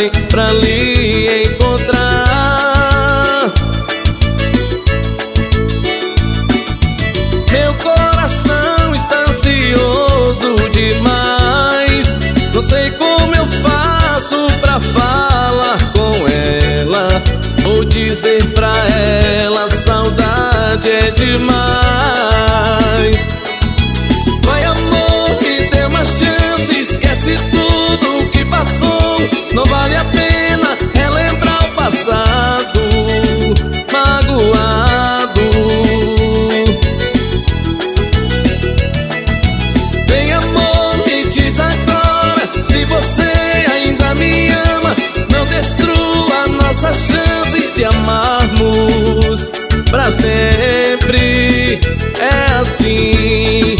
saudade pra lhe encontrar. Meu coração está ansioso demais. Não sei como eu faço pra falar com ela. Vou dizer pra ela, saudade é demais. Vai, amor, me dê uma chance, esquece tudo o que passou. Não vale a pena relembrar o passado magoado. Vem, amor, me diz agora se você ainda me ama. Não destrua a nossa chance de amarmos pra sempre. É assim,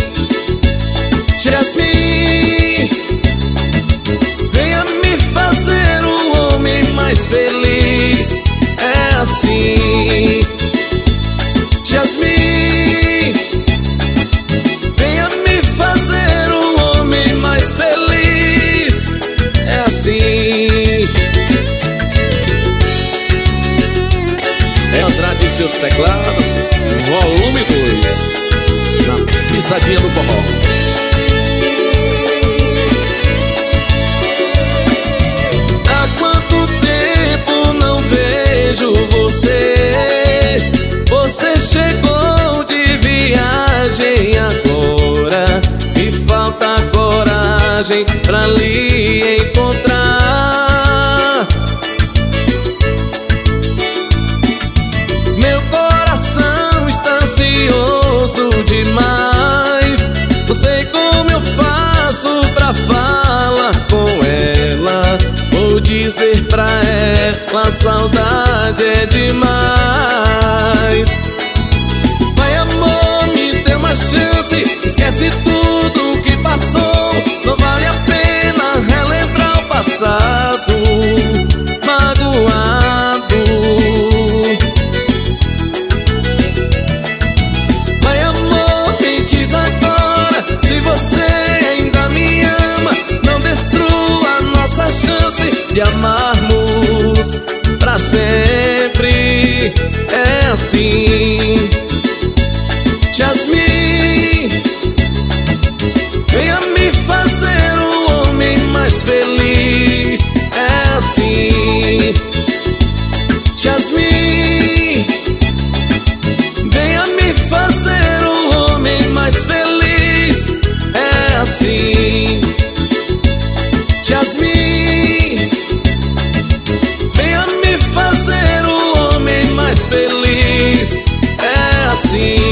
Jasmine, venha me fazer um homem mais feliz. É assim, Jasmine, venha me fazer um homem mais feliz. É assim. Andrade e seus teclados, volume 2, na pisadinha do forró. Há quanto tempo não vejo você? Você chegou de viagem agora. Me falta coragem pra lhe encontrar. Meu coração está ansioso demais. Não sei como eu faço pra falar com ela. Vou dizer pra ela, saudade é demais. Vai, amor, me dê uma chance, esquece tudo o que passou. Não vale a pena relembrar o passado magoado. Vai, amor, me diz agora se você ainda me ama. Não destrua a nossa chance de amarmos pra sempre. É assim, Jasmine, venha me fazer um homem mais feliz. É assim, Jasmine, venha me fazer um homem mais feliz. É assim, Jasmine, venha me fazer um homem mais feliz. É assim.